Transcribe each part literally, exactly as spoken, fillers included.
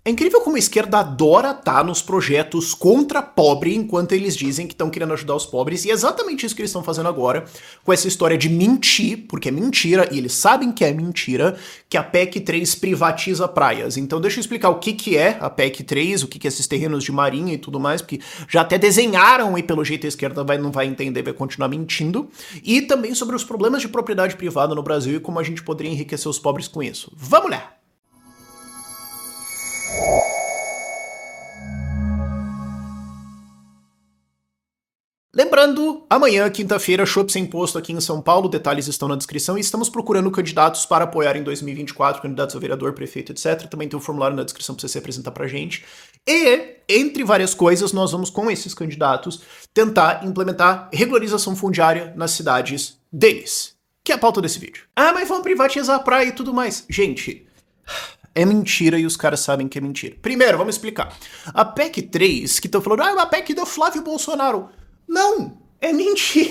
É incrível como a esquerda adora estar nos projetos contra pobre, enquanto eles dizem que estão querendo ajudar os pobres, e é exatamente isso que eles estão fazendo agora, com essa história de mentir, porque é mentira, e eles sabem que é mentira, que a P E C três privatiza praias. Então deixa eu explicar o que, que é a P E C três, o que, que é esses terrenos de marinha e tudo mais, porque já até desenharam e pelo jeito a esquerda vai, não vai entender, vai continuar mentindo, e também sobre os problemas de propriedade privada no Brasil e como a gente poderia enriquecer os pobres com isso. Vamos lá! Lembrando, amanhã, quinta-feira, chopp sem imposto aqui em São Paulo, detalhes estão na descrição, e estamos procurando candidatos para apoiar em dois mil e vinte e quatro, candidatos a vereador, prefeito, etcétera. Também tem um formulário na descrição para você se apresentar pra gente. E, entre várias coisas, nós vamos, com esses candidatos, tentar implementar regularização fundiária nas cidades deles, que é a pauta desse vídeo. Ah, mas vão privatizar a praia e tudo mais. Gente, é mentira e os caras sabem que é mentira. Primeiro, vamos explicar. A P E C três, que estão falando, ah, é uma P E C do Flávio Bolsonaro. Não, é mentira.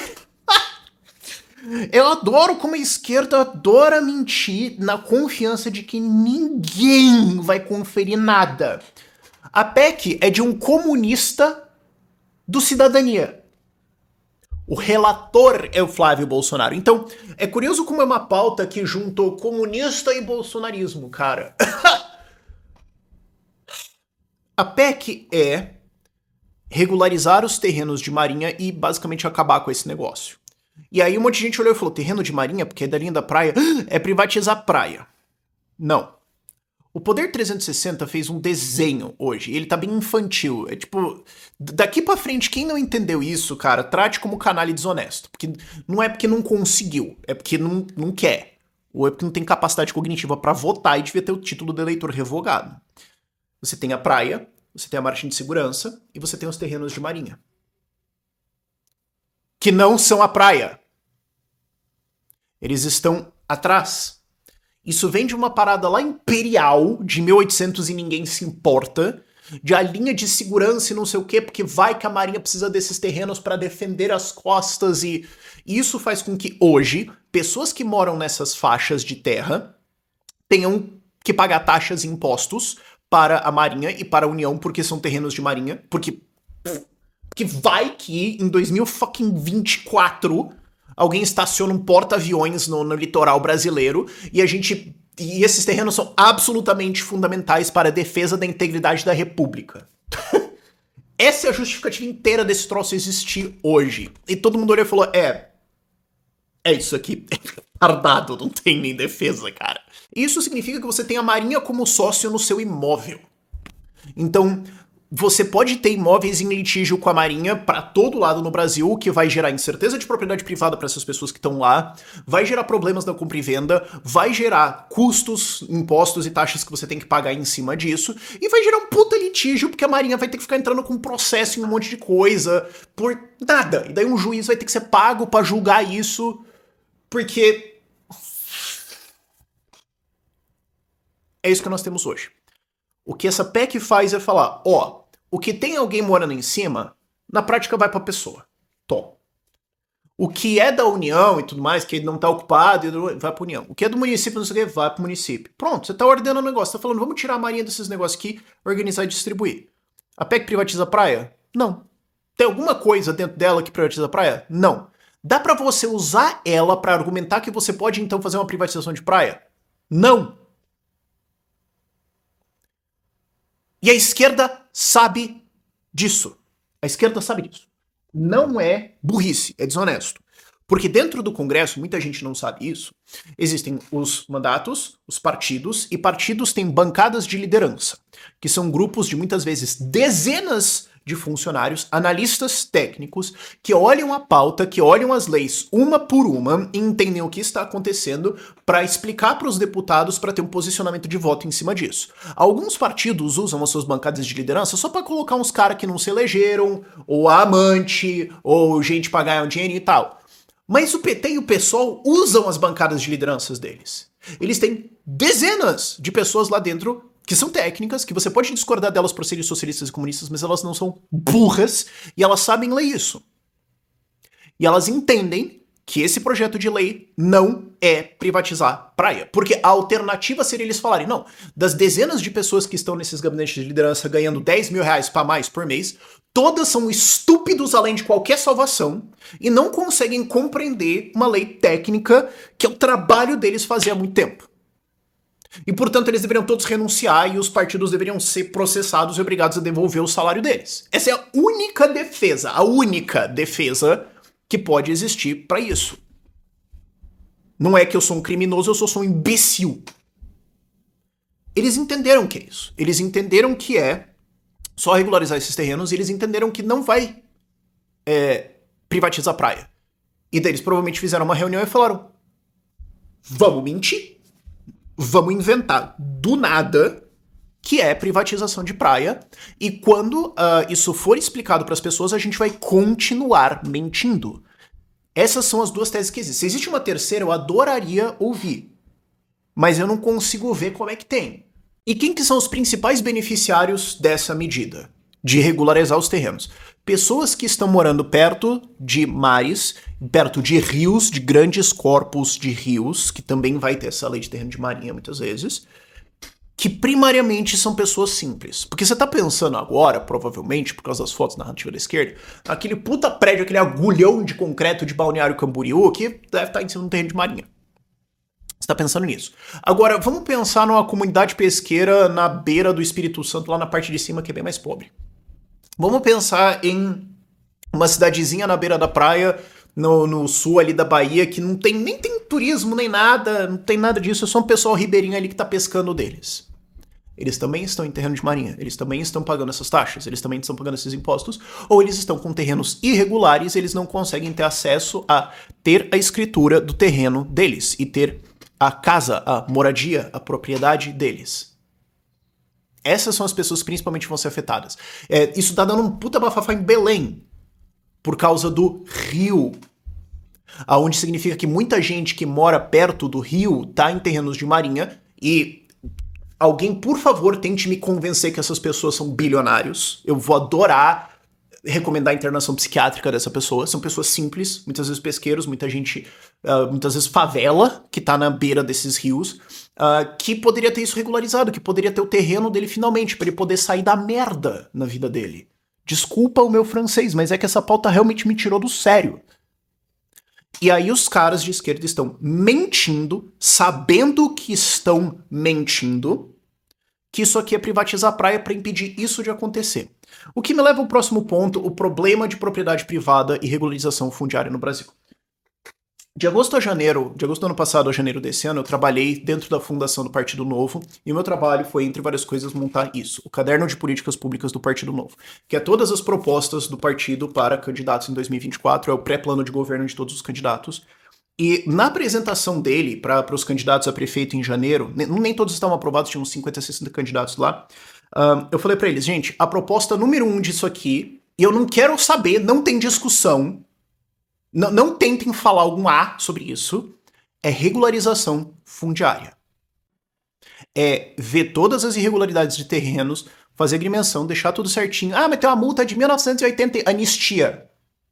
Eu adoro como a esquerda adora mentir na confiança de que ninguém vai conferir nada. A P E C é de um comunista do Cidadania. O relator é o Flávio Bolsonaro. Então, é curioso como é uma pauta que juntou comunista e bolsonarismo, cara. A P E C é regularizar os terrenos de marinha e basicamente acabar com esse negócio. E aí um monte de gente olhou e falou, terreno de marinha, porque é da linha da praia, é privatizar a praia. Não. O Poder trezentos e sessenta fez um desenho hoje, ele tá bem infantil. É tipo, daqui pra frente, quem não entendeu isso, cara, trate como canalha desonesto. Porque não é porque não conseguiu, é porque não, não quer. Ou é porque não tem capacidade cognitiva pra votar e devia ter o título de eleitor revogado. Você tem a praia, você tem a margem de segurança e você tem os terrenos de marinha. Que não são a praia. Eles estão atrás. Isso vem de uma parada lá imperial, de mil e oitocentos e ninguém se importa, de a linha de segurança e não sei o quê, porque vai que a marinha precisa desses terrenos para defender as costas e... e isso faz com que hoje, pessoas que moram nessas faixas de terra tenham que pagar taxas e impostos para a Marinha e para a União, porque são terrenos de Marinha, porque, porque vai que em dois mil e vinte e quatro alguém estaciona um porta-aviões no, no litoral brasileiro e a gente e esses terrenos são absolutamente fundamentais para a defesa da integridade da República. Essa é a justificativa inteira desse troço existir hoje. E todo mundo olhou e falou, é, é isso aqui, é retardado, não tem nem defesa, cara. Isso significa que você tem a Marinha como sócio no seu imóvel. Então, você pode ter imóveis em litígio com a Marinha para todo lado no Brasil, o que vai gerar incerteza de propriedade privada para essas pessoas que estão lá, vai gerar problemas na compra e venda, vai gerar custos, impostos e taxas que você tem que pagar em cima disso, e vai gerar um puta litígio, porque a Marinha vai ter que ficar entrando com processo em um monte de coisa, por nada. E daí um juiz vai ter que ser pago para julgar isso, porque... é isso que nós temos hoje. O que essa P E C faz é falar, ó, o que tem alguém morando em cima, na prática vai pra pessoa. Tom. O que é da União e tudo mais, que não tá ocupado, vai pra União. O que é do município, não sei o que, vai pro município. Pronto, você tá ordenando o negócio, tá falando, vamos tirar a Marinha desses negócios aqui, organizar e distribuir. A P E C privatiza a praia? Não. Tem alguma coisa dentro dela que privatiza a praia? Não. Dá pra você usar ela pra argumentar que você pode então fazer uma privatização de praia? Não. E a esquerda sabe disso. A esquerda sabe disso. Não é burrice, é desonesto. Porque dentro do Congresso, muita gente não sabe isso, existem os mandatos, os partidos, e partidos têm bancadas de liderança, que são grupos de muitas vezes dezenas de funcionários, analistas técnicos, que olham a pauta, que olham as leis uma por uma e entendem o que está acontecendo para explicar para os deputados para ter um posicionamento de voto em cima disso. Alguns partidos usam as suas bancadas de liderança só para colocar uns caras que não se elegeram, ou a amante, ou gente para ganhar um dinheirinho e tal. Mas o P T e o PSOL usam as bancadas de lideranças deles. Eles têm dezenas de pessoas lá dentro que são técnicas, que você pode discordar delas por serem socialistas e comunistas, mas elas não são burras e elas sabem ler isso. E elas entendem que esse projeto de lei não é privatizar praia. Porque a alternativa seria eles falarem, não, das dezenas de pessoas que estão nesses gabinetes de liderança ganhando dez mil reais para mais por mês, todas são estúpidos além de qualquer salvação e não conseguem compreender uma lei técnica que é o trabalho deles fazer há muito tempo. E, portanto, eles deveriam todos renunciar e os partidos deveriam ser processados e obrigados a devolver o salário deles. Essa é a única defesa, a única defesa que pode existir para isso. Não é que eu sou um criminoso, eu sou só um imbecil. Eles entenderam o que é isso. Eles entenderam que é só regularizar esses terrenos e eles entenderam que não vai é, privatizar a praia. E daí eles provavelmente fizeram uma reunião e falaram, vamos mentir. Vamos inventar do nada que é privatização de praia e quando uh, isso for explicado para as pessoas, a gente vai continuar mentindo. Essas são as duas teses que existem. Se existe uma terceira, eu adoraria ouvir, mas eu não consigo ver como é que tem. E quem que são os principais beneficiários dessa medida de regularizar os terrenos? Pessoas que estão morando perto de mares, perto de rios, de grandes corpos de rios, que também vai ter essa lei de terreno de marinha muitas vezes, que primariamente são pessoas simples. Porque você tá pensando agora, provavelmente, por causa das fotos narrativas da esquerda, aquele puta prédio, aquele agulhão de concreto de Balneário Camboriú, que deve estar em cima de um terreno de marinha. Você tá pensando nisso. Agora, vamos pensar numa comunidade pesqueira na beira do Espírito Santo, lá na parte de cima, que é bem mais pobre. Vamos pensar em uma cidadezinha na beira da praia, no, no sul ali da Bahia, que não tem nem tem turismo, nem nada, não tem nada disso, é só um pessoal ribeirinho ali que tá pescando deles. Eles também estão em terreno de marinha, eles também estão pagando essas taxas, eles também estão pagando esses impostos, ou eles estão com terrenos irregulares, eles não conseguem ter acesso a ter a escritura do terreno deles e ter a casa, a moradia, a propriedade deles. Essas são as pessoas que principalmente vão ser afetadas. É, isso tá dando um puta bafafá em Belém, por causa do rio. Aonde significa que muita gente que mora perto do rio tá em terrenos de marinha e alguém, por favor, tente me convencer que essas pessoas são bilionários. Eu vou adorar recomendar a internação psiquiátrica dessa pessoa. São pessoas simples, muitas vezes pesqueiros, muita gente, uh, muitas vezes favela, que tá na beira desses rios, uh, que poderia ter isso regularizado, que poderia ter o terreno dele finalmente, para ele poder sair da merda na vida dele. Desculpa o meu francês, mas é que essa pauta realmente me tirou do sério. E aí os caras de esquerda estão mentindo, sabendo que estão mentindo, que isso aqui é privatizar a praia para impedir isso de acontecer. O que me leva ao próximo ponto, o problema de propriedade privada e regularização fundiária no Brasil. De agosto a janeiro, de agosto do ano passado a janeiro desse ano, eu trabalhei dentro da fundação do Partido Novo, e o meu trabalho foi, entre várias coisas, montar isso, o Caderno de Políticas Públicas do Partido Novo, que é todas as propostas do partido para candidatos em dois mil e vinte e quatro, é o pré-plano de governo de todos os candidatos. E na apresentação dele para os candidatos a prefeito em janeiro, nem, nem todos estavam aprovados, tinham uns cinquenta, sessenta candidatos lá, uh, eu falei para eles, gente, a proposta número um disso aqui, e eu não quero saber, não tem discussão, não, não tentem falar algum A sobre isso, é regularização fundiária. É ver todas as irregularidades de terrenos, fazer agrimensão, deixar tudo certinho. Ah, mas tem uma multa de mil novecentos e oitenta, anistia.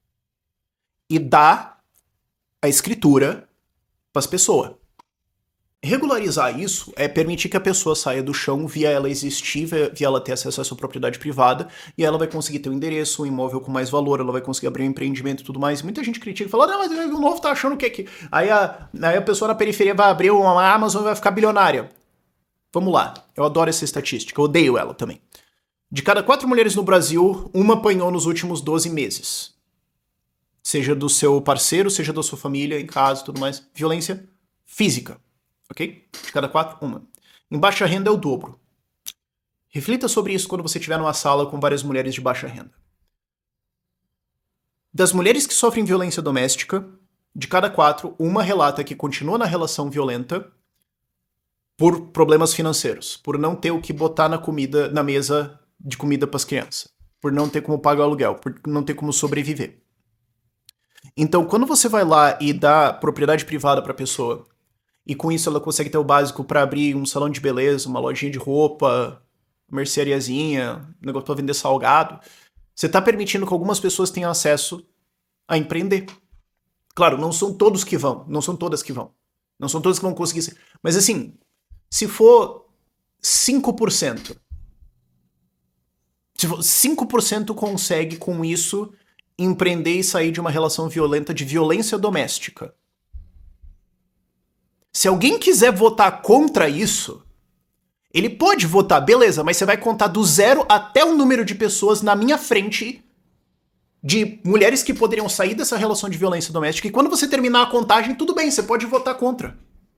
E dar a escritura para as pessoas. Regularizar isso é permitir que a pessoa saia do chão via ela existir, via ela ter acesso à sua propriedade privada, e ela vai conseguir ter um endereço, um imóvel com mais valor, ela vai conseguir abrir um empreendimento e tudo mais. Muita gente critica e fala, não, mas o Novo tá achando o que que... Aí a, aí a pessoa na periferia vai abrir uma Amazon e vai ficar bilionária. Vamos lá, eu adoro essa estatística, eu odeio ela também. De cada quatro mulheres no Brasil, uma apanhou nos últimos doze meses. Seja do seu parceiro, seja da sua família, em casa e tudo mais. Violência física, ok? De cada quatro, uma. Em baixa renda é o dobro. Reflita sobre isso quando você estiver numa sala com várias mulheres de baixa renda. Das mulheres que sofrem violência doméstica, de cada quatro, uma relata que continua na relação violenta por problemas financeiros, por não ter o que botar na comida, na mesa de comida para as crianças, por não ter como pagar o aluguel, por não ter como sobreviver. Então, quando você vai lá e dá propriedade privada para a pessoa, e com isso ela consegue ter o básico para abrir um salão de beleza, uma lojinha de roupa, merceariazinha, um negócio para vender salgado, você está permitindo que algumas pessoas tenham acesso a empreender. Claro, não são todos que vão, não são todas que vão. Não são todas que vão conseguir ser. Mas assim, se for cinco por cento, se for cinco por cento consegue com isso empreender e sair de uma relação violenta, de violência doméstica. Se alguém quiser votar contra isso, ele pode votar, beleza, mas você vai contar do zero até o número de pessoas na minha frente de mulheres que poderiam sair dessa relação de violência doméstica, e quando você terminar a contagem, tudo bem, você pode votar contra.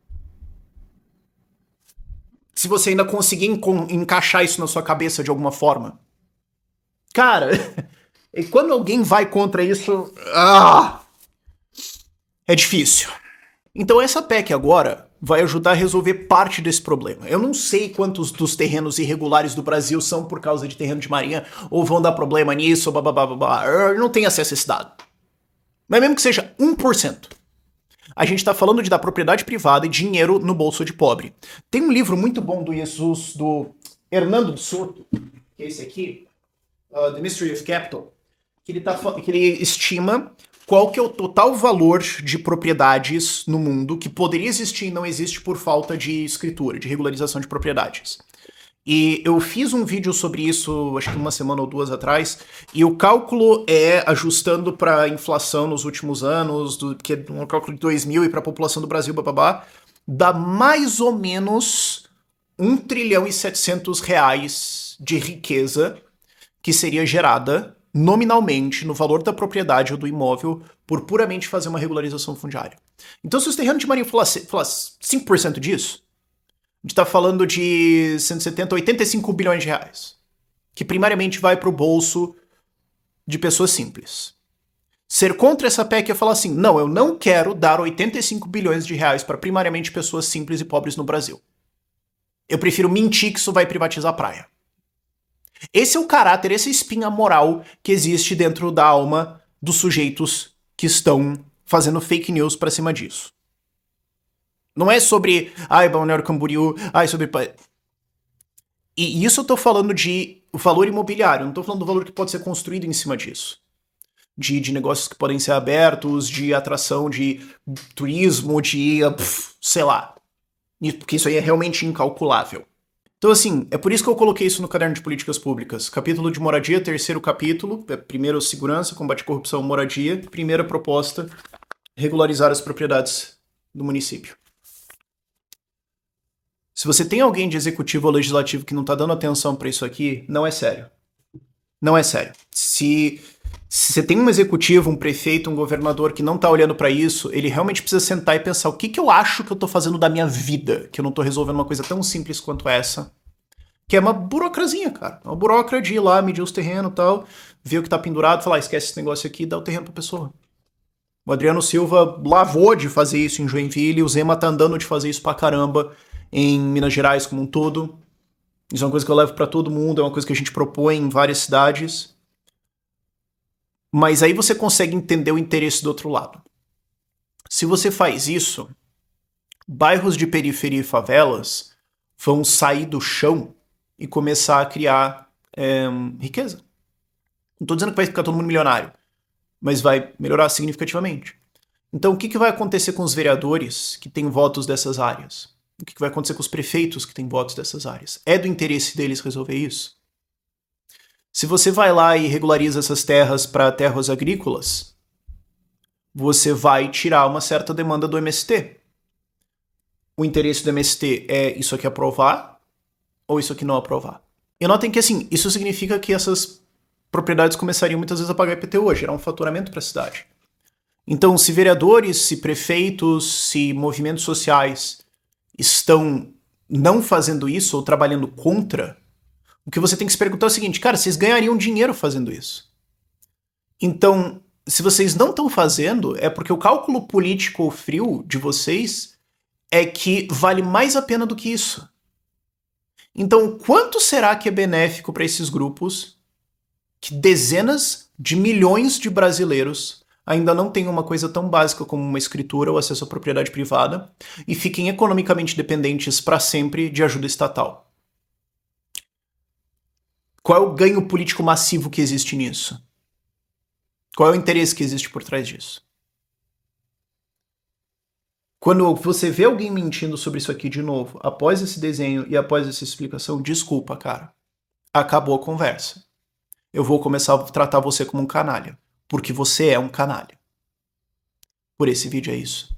Se você ainda conseguir enco- encaixar isso na sua cabeça de alguma forma. Cara, e quando alguém vai contra isso, ah, é difícil. Então essa P E C agora vai ajudar a resolver parte desse problema. Eu não sei quantos dos terrenos irregulares do Brasil são por causa de terreno de marinha, ou vão dar problema nisso, blá blá blá blá blá. Eu não tenho acesso a esse dado. Mas mesmo que seja um por cento, a gente tá falando de dar propriedade privada e dinheiro no bolso de pobre. Tem um livro muito bom do Jesus, do Hernando de Soto, que é esse aqui, uh, The Mystery of Capital, que ele, tá, que ele estima qual que é o total valor de propriedades no mundo que poderia existir e não existe por falta de escritura, de regularização de propriedades. E eu fiz um vídeo sobre isso, acho que uma semana ou duas atrás, e o cálculo é ajustando para a inflação nos últimos anos, do, que é um cálculo de dois mil e para a população do Brasil, bababá, dá mais ou menos um trilhão e setecentos reais de riqueza que seria gerada nominalmente no valor da propriedade ou do imóvel por puramente fazer uma regularização fundiária. Então, se os terrenos de marinha falasse, falasse cinco por cento disso, a gente está falando de cento e setenta, oitenta e cinco bilhões de reais, que primariamente vai para o bolso de pessoas simples. Ser contra essa P E C é falar assim, não, eu não quero dar oitenta e cinco bilhões de reais para primariamente pessoas simples e pobres no Brasil. Eu prefiro mentir que isso vai privatizar a praia. Esse é o caráter, essa espinha moral que existe dentro da alma dos sujeitos que estão fazendo fake news pra cima disso. Não é sobre, ai, Balneário Camboriú, ai, sobre... E isso eu tô falando de valor imobiliário, não tô falando do valor que pode ser construído em cima disso. De, de negócios que podem ser abertos, de atração, de turismo, de, pff, sei lá. Porque isso aí é realmente incalculável. Então, assim, é por isso que eu coloquei isso no Caderno de Políticas Públicas. Capítulo de moradia, terceiro capítulo, primeiro segurança, combate à corrupção, moradia. Primeira proposta, regularizar as propriedades do município. Se você tem alguém de executivo ou legislativo que não tá dando atenção pra isso aqui, não é sério. Não é sério. Se, se você tem um executivo, um prefeito, um governador que não tá olhando pra isso, ele realmente precisa sentar e pensar o que, que eu acho que eu tô fazendo da minha vida, que eu não tô resolvendo uma coisa tão simples quanto essa, que é uma burocrazinha, cara. Uma burocracia de ir lá, medir os terrenos e tal, ver o que tá pendurado, falar, ah, esquece esse negócio aqui e dá o terreno pra pessoa. O Adriano Silva lavou de fazer isso em Joinville, o Zema tá andando de fazer isso pra caramba em Minas Gerais como um todo. Isso é uma coisa que eu levo pra todo mundo, é uma coisa que a gente propõe em várias cidades. Mas aí você consegue entender o interesse do outro lado. Se você faz isso, bairros de periferia e favelas vão sair do chão e começar a criar é, riqueza. Não tô dizendo que vai ficar todo mundo milionário, mas vai melhorar significativamente. Então o que, que vai acontecer com os vereadores que têm votos dessas áreas? O que, que vai acontecer com os prefeitos que têm votos dessas áreas? É do interesse deles resolver isso? Se você vai lá e regulariza essas terras para terras agrícolas, você vai tirar uma certa demanda do M S T. O interesse do M S T é isso aqui aprovar ou isso aqui não aprovar? E notem que, assim, isso significa que essas propriedades começariam muitas vezes a pagar I P T U, gerar um faturamento para a cidade. Então, se vereadores, se prefeitos, se movimentos sociais estão não fazendo isso ou trabalhando contra, o que você tem que se perguntar é o seguinte, cara, vocês ganhariam dinheiro fazendo isso. Então, se vocês não estão fazendo, é porque o cálculo político frio de vocês é que vale mais a pena do que isso. Então, quanto será que é benéfico para esses grupos que dezenas de milhões de brasileiros ainda não têm uma coisa tão básica como uma escritura ou acesso à propriedade privada e fiquem economicamente dependentes para sempre de ajuda estatal? Qual é o ganho político massivo que existe nisso? Qual é o interesse que existe por trás disso? Quando você vê alguém mentindo sobre isso aqui de novo, após esse desenho e após essa explicação, desculpa, cara. Acabou a conversa. Eu vou começar a tratar você como um canalha. Porque você é um canalha. Por esse vídeo é isso.